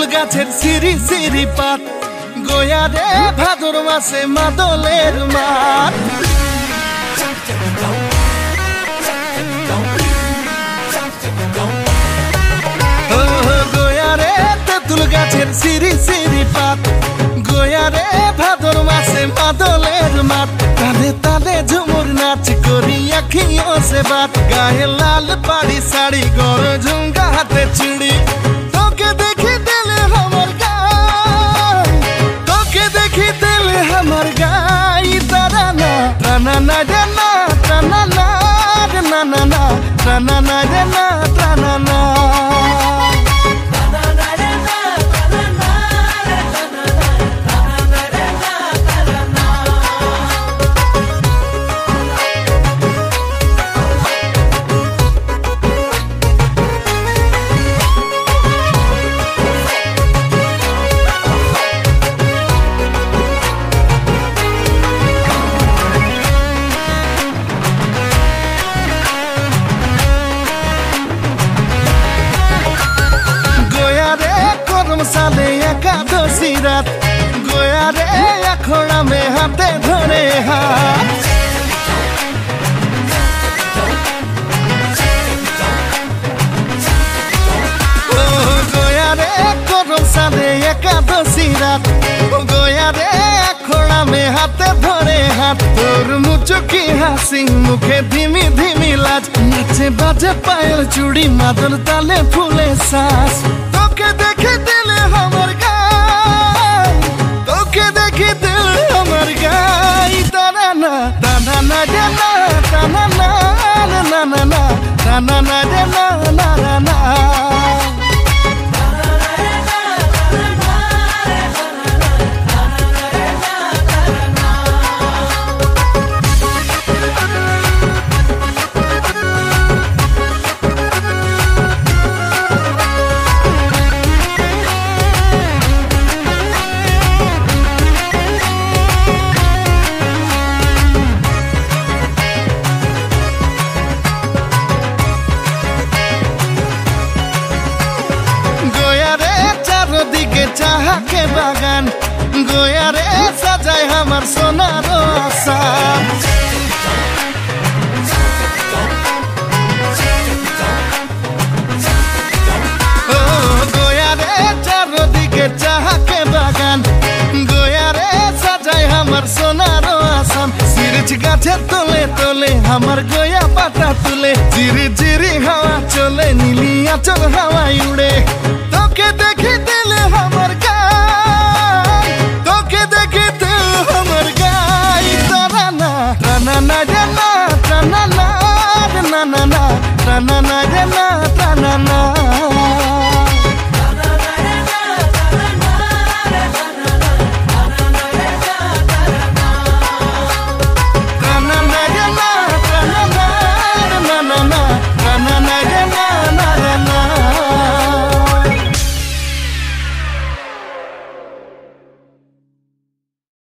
গাছের সিরি সিরি পাত গোয়া রে ভাদর মাসে মাদলের মাঠ গোয়া রে তেঁতুল গাছের সিরি সিরি পাত গোয়া রে ভাদর মাসে মাদলের মাঠ তালে তালে ঝুমুর নাচ করি আখিयों से बात गाए लाल पाड़ी साड़ी गोर झुमका हाथे चूड़ी तोके देखी दिल हमर गाय तोके देखी दिल हमर गाय तराना तराना जना तराना ना ना ना तराना जना तराना साले एकादशी रात गोया रे अखोड़ा में हाथे धरे हाथ गोया रे करम साले एकादशी रात गोया रे अखोड़ा में हाथे धरे हाथ तोर मुचुकी हासी मुखे धीमी धीमी लाज नाचे बाजे पायल चूड़ी मादल ताले फूले सांस तोके देखे दिल हमर गाय तोके देखे दिल हमर गाय तराना तराना जना तराना ना ना ना तराना जना ना ना ना चाहा के बागान गोया रे सजाए हमार सोनार आसान गोया रे चारोदिके चाहा के बागान गोया रे सजाए हमार सोनार आसान सिरिच गाछे तोले तोले हमार गोया पाता तुले चिरी चिरी हवा चले नीली आंचल हवा उड़े तोके देखी दिल हमर गाय तोके देखी दिल हमर गाय तराना तराना जना तराना ना ना ना तराना जना तराना